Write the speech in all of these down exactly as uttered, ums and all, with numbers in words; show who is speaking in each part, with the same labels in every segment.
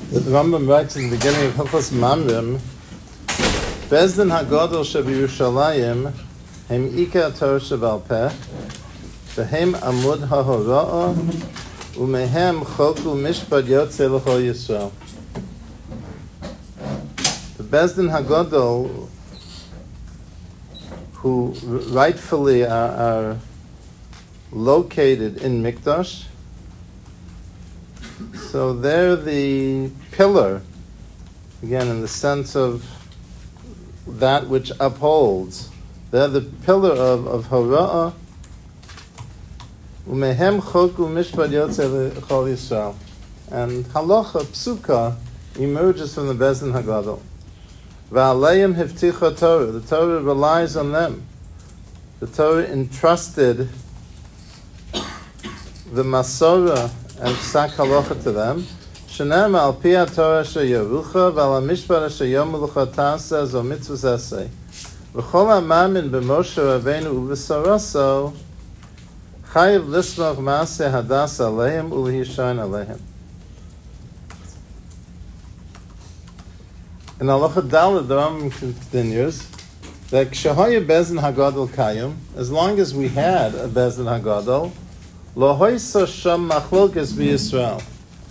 Speaker 1: The Rambam writes in the beginning of Hilchos Mamrim, Bezdin HaGadol sheBYerushalayim hem Ikar Torah shebal peh, v'hem Amud HaHora'ah, u'mehem Choku Mishpat Yotzei L'chol Yisrael. The Bezdin HaGadol, who rightfully are, are located in Mikdash, so they're the pillar, again, in the sense of that which upholds. They're the pillar of, of Hora'ah. Umehem choku mishpat yotzei l'chol Yisrael. And halacha, psuka, emerges from the Bezdin HaGadol. V'aleim hivticha Torah. The Torah relies on them. The Torah entrusted the Masorah and psak halacha to them. Shenem al pi Torah sheyarucha v'al mishpat sheyomelucha ta'aseh zo mitzvus esei. V'chol ha'mamin b'Moshe Rabbeinu u'v'saraso chayiv lismach ma'aseh hadas aleim u'l'hishayin aleim. In halacha Daled, the Rambam continues that k'shehaya Bezdin HaGadol kayum, as long as we had a Bezdin HaGadol, Lo hoysa sham machlokes b'Yisrael.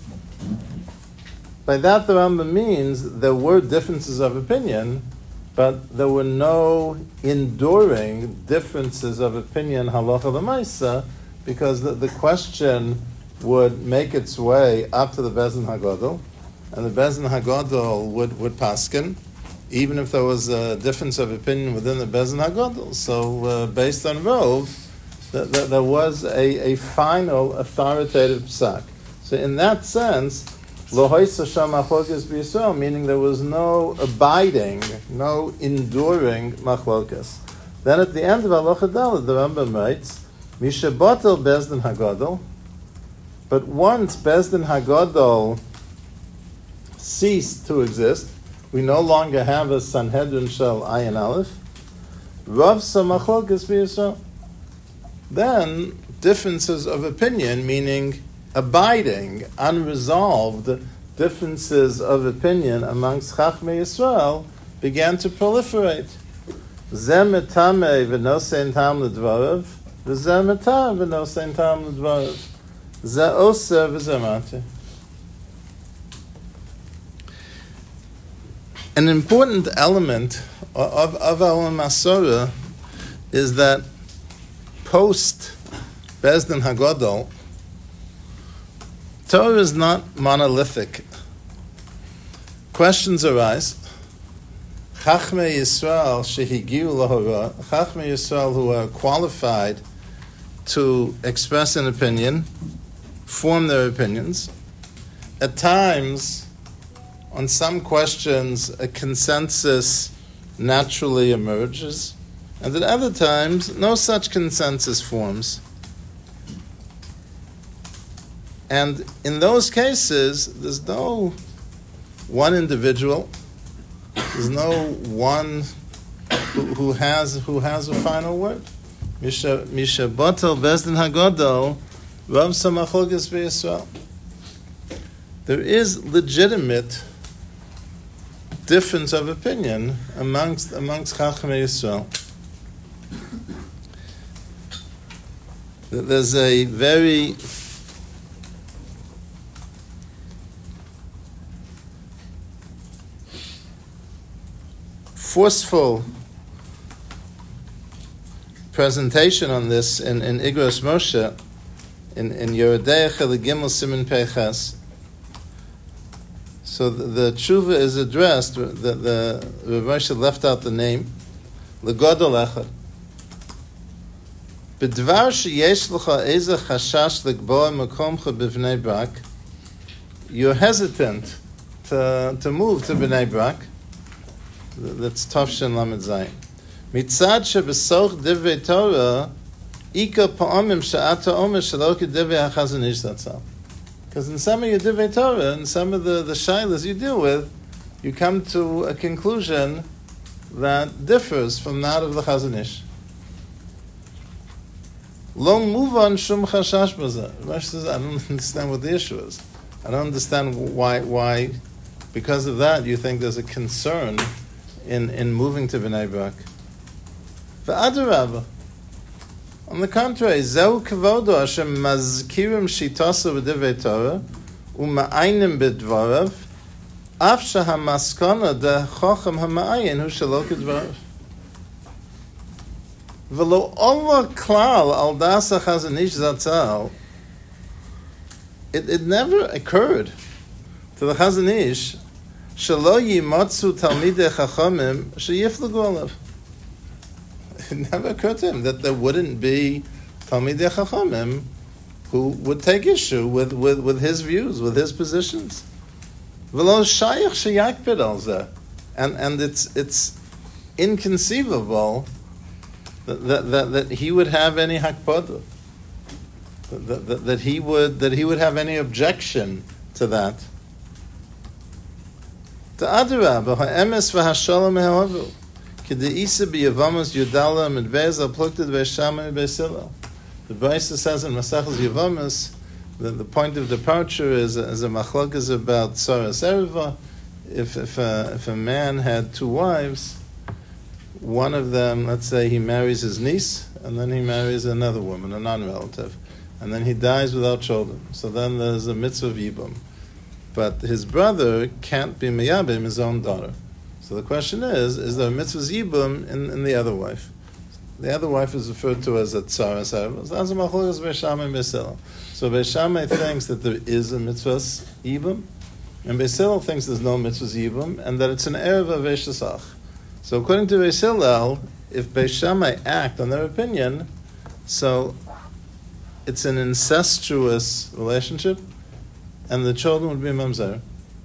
Speaker 1: By that, the Rambam means there were differences of opinion, but there were no enduring differences of opinion halacha l'maisa, because the, the question would make its way up to the Bezdin HaGadol, and the Bezdin HaGadol would, would paskin, even if there was a difference of opinion within the Bezdin HaGadol. So, uh, based on Rov, That, that there was a, a final authoritative psak. So in that sense, lo hoysa sham machlokes b'Yisrael, meaning there was no abiding, no enduring machlokes. Then at the end of halacha Daled, the Rambam writes, mishabatel Bezdin HaGadol, but once Bezdin HaGadol ceased to exist, we no longer have a Sanhedrin shel Ayin Aleph, rav sa machlokes b'Yisrael. Then differences of opinion, meaning abiding, unresolved differences of opinion amongst Chachmei Yisrael, began to proliferate. Zeh metame v'nosein tam l'dvarav, v'zeh metam v'nosein tam l'dvarav, zeh oser v'zeh mateh. An important element of, of our Masorah is that post Bezdin HaGadol, Torah is not monolithic. Questions arise. Chachmei Yisrael shehigiu lahora, Chachmei Yisrael who are qualified to express an opinion, form their opinions. At times, on some questions, a consensus naturally emerges. And at other times, no such consensus forms. And in those cases, there's no one individual, there's no one who, who has who has a final word. Misha batel Bezdin HaGadol, rav sa machlokes b'Yisrael. There is legitimate difference of opinion amongst amongst Chachmei Yisrael. There's a very forceful presentation on this in, in Igros Moshe, in, in Yerodei Chelik Gimel Siman Peiches. So the, the tshuva is addressed, the, the Rav Moshe left out the name, L'Gadol Echad. B'dvar sheyesh l'cha eze chashash l'gboa mekomcha b'Bnei Brak, you're hesitant to, to move to Bnei Brak. That's Tafshin Lamed Zayin. Mitzad shebesoch divrei Torah, ika pa'omim she'ata omer shelo k'divrei HaChazon Ish zatzal. Because in some of your divrei Torah, in some of the, the shaylas you deal with, you come to a conclusion that differs from that of the Chazon Ish. Lo move on shum chashash b'zeh. Rashi says, I don't understand what the issue is. I don't understand why, why, because of that, you think there's a concern in, in moving to Bnei Brak. V'adarabba. On the contrary, Zeu kavodo Hashem mazkirim shitasa v'divrei Torah u'ma'aynim b'dvarav af shehamaskana de chochem hama'ayin hu shelo k'dvarav. V'lo Allah klal al dasa Chazon Ish Zatzal. It, it never occurred to the Chazon Ish shelo yimotzu talmidei chachamim sheyiflugu alav. It never occurred to him that there wouldn't be talmidei chachamim who would take issue with, with, with his views, with his positions. V'lo shayach sheyakpid al zeh. And and it's it's inconceivable that that, that, that he would have any hakpada. That, that, that he would that he would have any objection to that. Ta'adirabba ha'emes v'hashalom ha'avu k'de'isa b'yavamas yudala midveza plukted v'shama b'esila. The Brisa says in Masechus Yavamas that the point of departure is as a machlok is about Saras Ereva. If if a, if a man had two wives, one of them, let's say, he marries his niece, and then he marries another woman, a non-relative. And then he dies without children. So then there's a mitzvah of yibum. But his brother can't be miyabim his own daughter. So the question is, is there a mitzvah yibum in, in the other wife? The other wife is referred to as a tzara sarva. So Beis Shammai thinks that there is a mitzvah yibum, and Beis Hillel thinks there's no mitzvah yibum, and that it's an erev of Eshesach. So according to Beis Hillel, if Beis Shammai act on their opinion, so it's an incestuous relationship, and the children would be mamzer.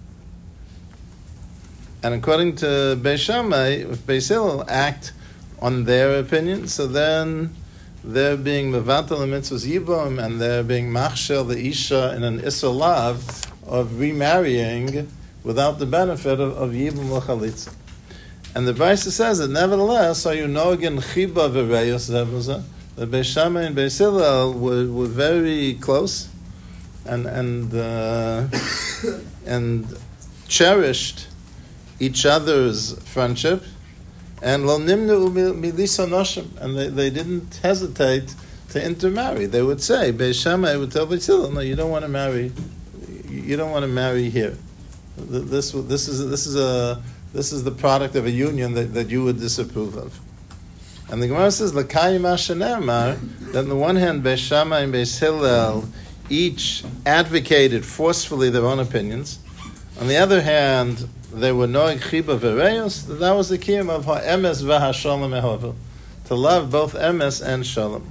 Speaker 1: And according to Beis Shammai, if Beis Hillel act on their opinion, so then they're being mevatel mitzvahs yibum, and they're being machshel the isha in an isolav of remarrying without the benefit of, of yibum l'chalitza. And the Brisa says that nevertheless, are you nogen chiba v'reyos zevuzah? The Beis Shammai and Beis Hillel were, were very close, and and uh, and cherished each other's friendship, and lo nimnu milisa noshim, and they, they didn't hesitate to intermarry. They would say, Beis Shammai would tell Beis Hillel, no, you don't want to marry, you don't want to marry here. This this is this is a this is the product of a union that, that you would disapprove of. And the Gemara says, L'kayim Ashenemar, that on the one hand, Beis Shammai and Beis Hillel each advocated forcefully their own opinions. On the other hand, they were noeg chiba v'reyos, that that was the kiyum of ha'emes v'hashalom ehovel, to love both emes and shalom.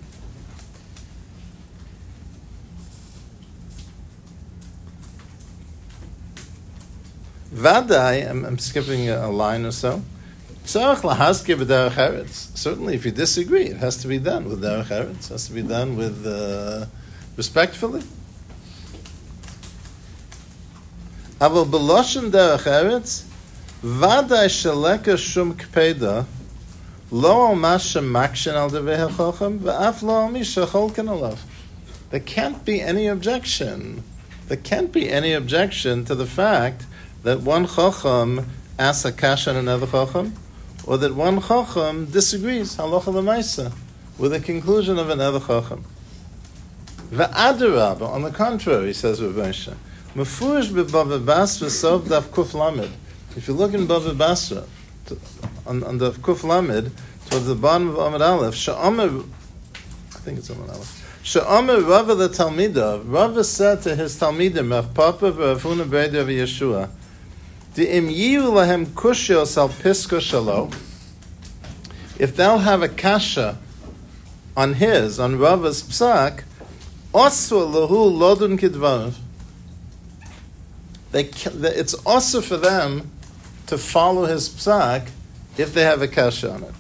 Speaker 1: Vadai, I'm, I'm skipping a, a line or so. Certainly, if you disagree, it has to be done with derech eretz. It has to be done with uh, respectfully. Aval b'loshen derech eretz, vadai sheleka shum kpeda, lo al masha makshen al devei hachochem, v'af lo al misha cholken alav. There can't be any objection. There can't be any objection to the fact that one chacham asks a kasha on another chacham, or that one chacham disagrees, halacha l'maisa, with the conclusion of another chacham. V'adarabba, on the contrary, says Rav Moshe, mefurish b'Bava Basra sov daf kuf lamed. If you look in Bava Basra, on, on daf kuf lamed, towards the bottom of Amud Aleph, she'omer, I think it's Amud Aleph, she'omer Rava the Talmidah, Rava said to his Talmidim, Rav Papa v'Rav Huna Breder v'Yeshua, if they'll have a kasha on his, on Rava's psak, they it's also for them to follow his psak if they have a kasha on it.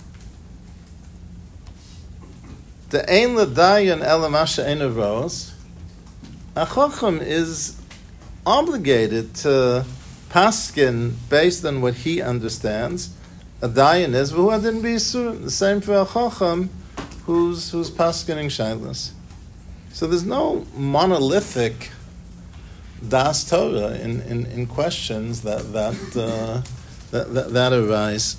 Speaker 1: The ein l'dayan elamasha ein avos, a chacham is obligated to paskin based on what he understands. A dayan is v'hu adin b'yisur. The same for a chacham who's who's paskining shailus. So there's no monolithic das Torah in, in, in questions that that, uh, that that that arise.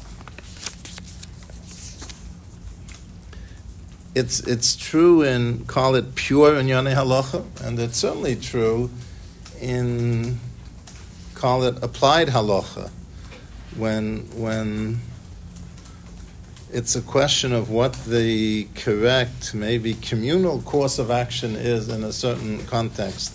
Speaker 1: It's it's true in, call it pure in Yonei Halacha, and it's certainly true in, call it applied Halacha, when when it's a question of what the correct, maybe communal course of action is in a certain context.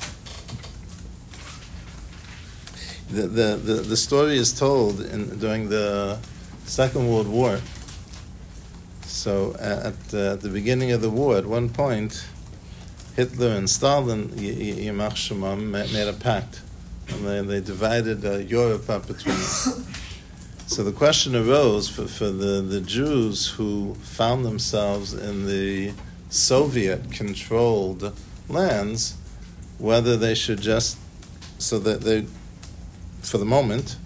Speaker 1: The the, the, the story is told in, during the Second World War. So at, uh, at the beginning of the war, at one point, Hitler and Stalin, Yimach Shemam, made a pact, and they, they divided uh, Europe up between them. So the question arose for, for the, the Jews who found themselves in the Soviet-controlled lands, whether they should just, so that they, for the moment,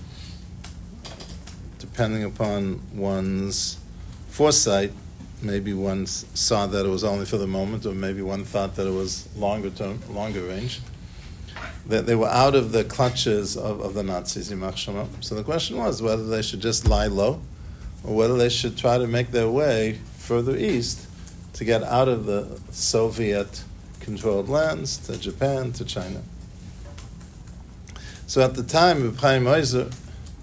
Speaker 1: depending upon one's foresight, maybe one saw that it was only for the moment, or maybe one thought that it was longer term, longer range, that they were out of the clutches of, of the Nazis, Yimach Shema. So the question was whether they should just lie low, or whether they should try to make their way further east to get out of the Soviet-controlled lands, to Japan, to China. So at the time, Reb Chaim Oizer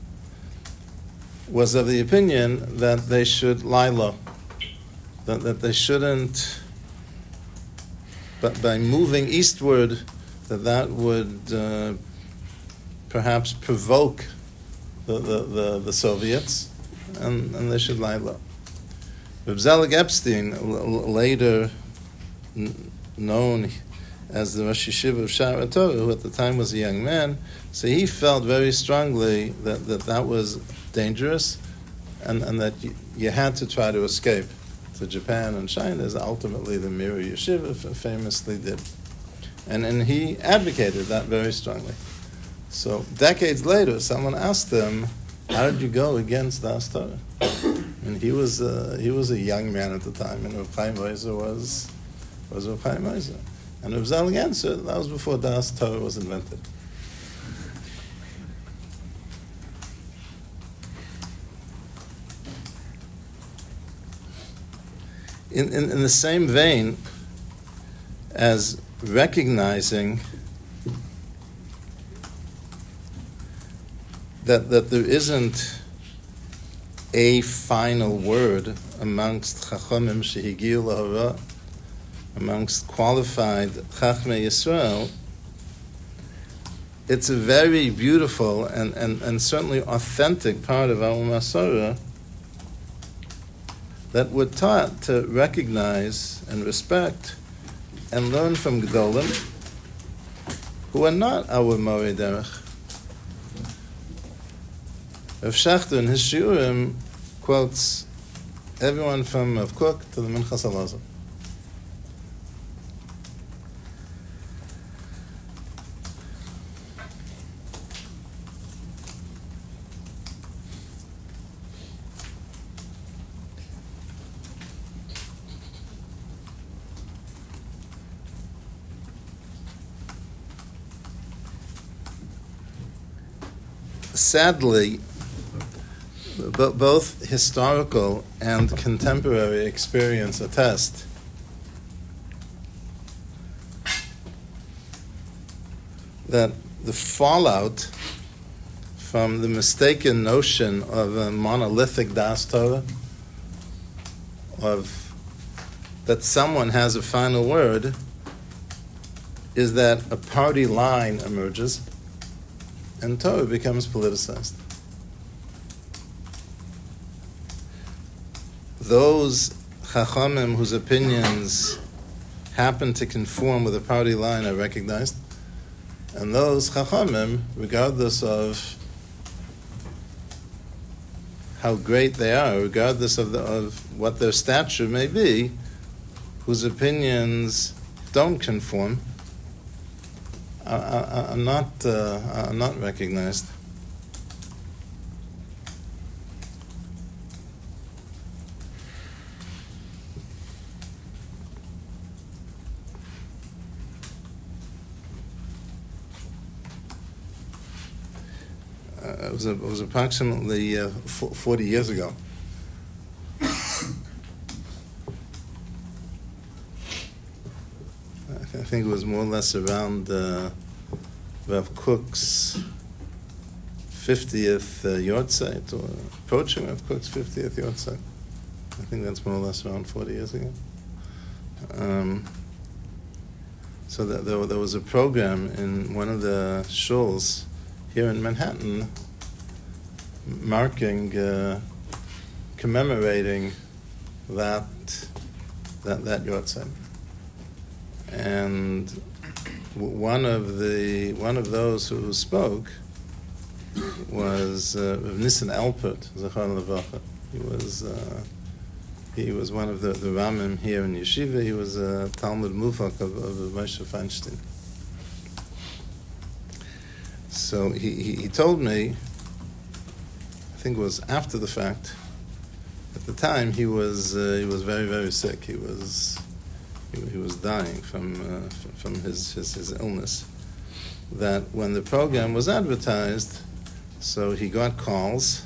Speaker 1: was of the opinion that they should lie low, that, that they shouldn't, but by moving eastward, that that would uh, perhaps provoke the, the, the, the Soviets, and, and they should lie low. Reb Zelig Epstein, l- later n- known as the Rosh Yeshiva of Sha'ar HaTorah, who at the time was a young man, so he felt very strongly that that, that was dangerous, and, and that you, you had to try to escape to Japan and China, as ultimately the Mir Yeshiva famously did. And, and he advocated that very strongly. So decades later, someone asked him, how did you go against Das Torah? And he was, uh, he was a young man at the time, and Reb Chaim Oizer was, was Reb Chaim Oizer. And Reb Zelig answered, that was before Das Torah was invented. In, in, in the same vein as recognizing that that there isn't a final word amongst Chachamim Shehigiu Lahara, amongst qualified Chachmei Yisrael, it's a very beautiful and, and, and certainly authentic part of our Masorah that we're taught to recognize and respect and learn from Gedolim who are not our Morei Derech. Rav Schachter in his Shiurim quotes everyone from Rav Kook to the Minchas Elazar. Sadly, b- both historical and contemporary experience attest that the fallout from the mistaken notion of a monolithic Das Torah, of that someone has a final word, is that a party line emerges and Torah becomes politicized. Those Chachamim whose opinions happen to conform with the party line are recognized, and those Chachamim, regardless of how great they are, regardless of, the, of what their stature may be, whose opinions don't conform, are not uh, are not recognized. uh, it was a, it was approximately uh, forty years ago. I think it was more or less around uh, Rav Kook's fiftieth uh, Yortzeit, or approaching Rav Kook's fiftieth Yortzeit. I think that's more or less around forty years ago. Um, so that there, there was a program in one of the shuls here in Manhattan marking, uh, commemorating that that that Yortzeit. And one of the one of those who spoke was uh, Nissen Alpert, Zechron Levacha. He was uh, he was one of the, the Ramim here in Yeshiva. He was a Talmud Mufak of, of Moshe Feinstein. So he, he, he told me, I think it was after the fact. At the time, he was uh, he was very very sick. He was. He, he was dying from uh, from his, his, his illness. That when the program was advertised, so he got calls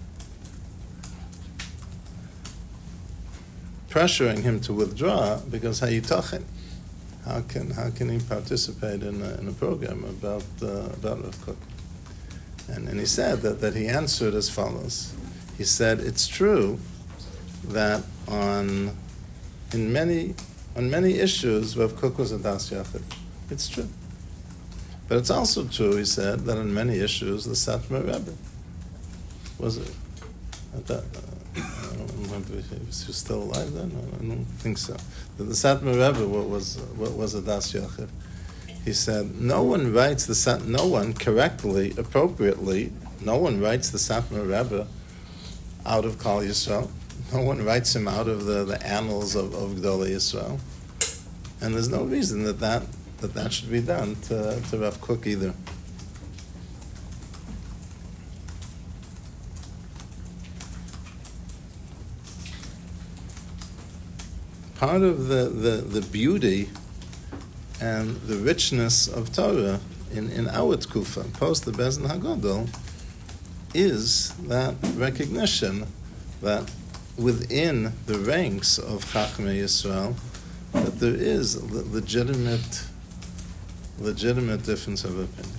Speaker 1: pressuring him to withdraw because hayitachin. How can how can he participate in a, in a program about uh, about Rav Kook? And and he said that, that he answered as follows. He said, it's true that on in many On many issues, Rav Kook was a Das Yachid. It's true. But it's also true, he said, that on many issues, the Satmar Rebbe was it. That, uh, I don't remember if he was still alive then. I don't think so. The, the Satmar Rebbe was was a Das Yachid. He said, no one writes the Sat, no one correctly, appropriately, no one writes the Satmar Rebbe out of Kal Yisrael. No one writes him out of the, the annals of, of Gdolei Yisrael. And there's no reason that that, that, that should be done to, to Rav Kook either. Part of the, the, the beauty and the richness of Torah in, in our Tkufa, post the Beis Din HaGadol, is that recognition that within the ranks of Chachmei Yisrael, that there is a legitimate, legitimate difference of opinion.